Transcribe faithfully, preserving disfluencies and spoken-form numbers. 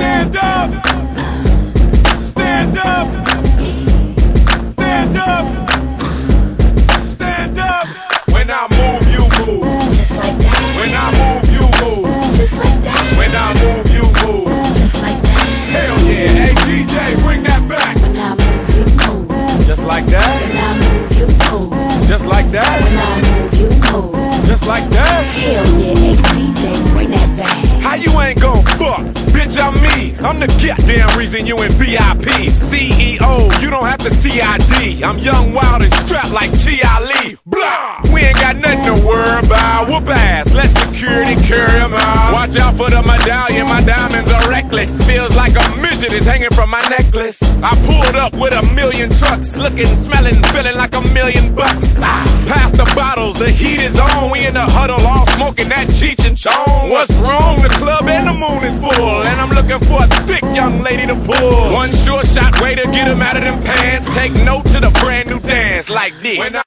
Stand up. Stand up. Stand up. Stand up. When I move, you move. Just like that. When I move, you move. Just like that. When I move, you move. Just like that. Hell yeah. Hey D J, bring that back. When I move, you move. Just like that. When I move, you move. Just like that. When I move, you move. Just like that. Hell yeah, hey D J, bring that back. How you ain't gon' fuck? Bitch, I'm me. I'm the goddamn reason you in V I P. C E O, you don't have to C I D. I'm young, wild, and strapped like Chi Ali. Blah! We ain't got nothing to worry about. Whoop ass, let security carry 'em out. Watch out for the medallion, my diamonds are reckless. Feels like a midget is hanging from my necklace. I pulled up with a million trucks, looking, smelling, feeling like a million bucks. Ah, pass the bottles, the heat is on. We in the huddle, all smoking that Cheech and Chong. What's wrong? The club and the moon is full, and I'm looking for a thick young lady to pull. One sure shot way to get 'em out of them pants. Take note to the brand new dance like this. When I